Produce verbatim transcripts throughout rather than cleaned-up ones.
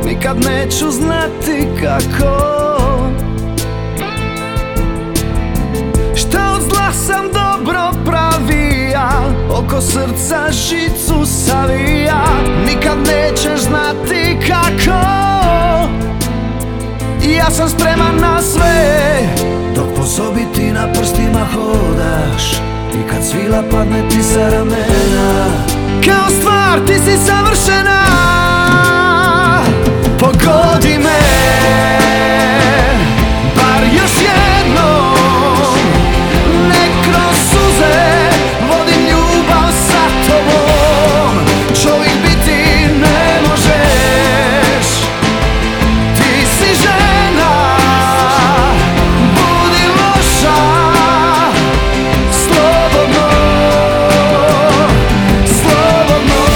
nikad neću znati kako. Šta od zla sam dobro pravija, oko srca žicu savija, nikad nećeš znati kako. Ja sam spreman na sve, dok po sobi ti na prstima hodaš i kad svila padne ti sa ramena. Kao stvar ti si savršena, pogodi me bar još jednom, nek kroz suze vodim ljubav sa tobom. Čovjek biti ne možeš, ti si žena, budi loša, slobodno, slobodno.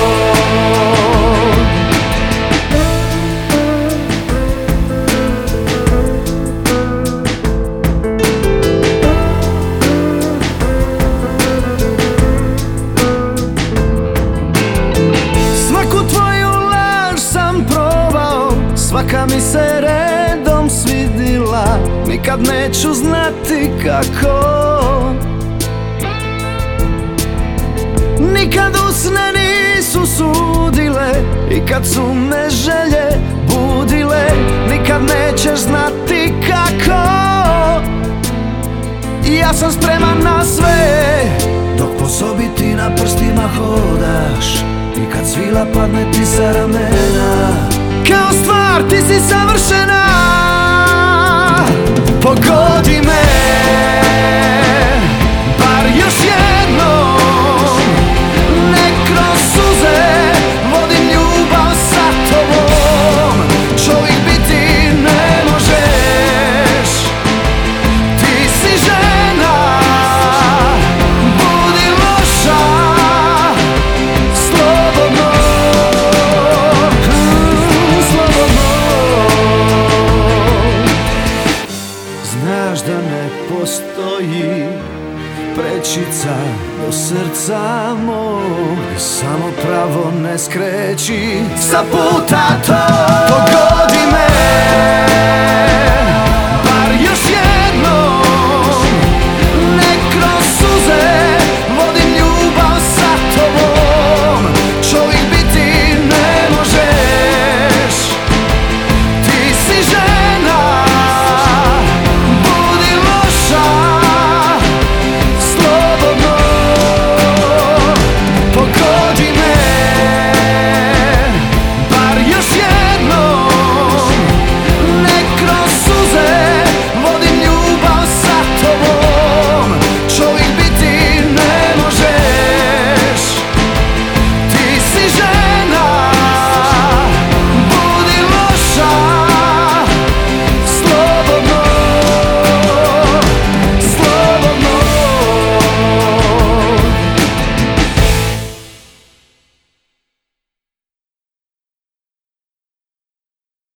Svaku tvoju laž sam probao, svaka mi se redom svidila, nikad neću znati kako. Nikad usne nisu sudile i kad su me želje budile, nikad nećeš znati kako. Ja sam spreman na sve, dok po sobi ti na prstima hodaš i kad svila padne ti sa ramena. Kao stvar ti si savršena, pogodi me bar još jednom, nek kroz suze vodim ljubav sa tobom. Čovjek biti ne možeš, ti si žena, budi loša, slobodno, slobodno. Znaš da ne postoji prečica do srca mog, samo pravo ne skreći sa puta to.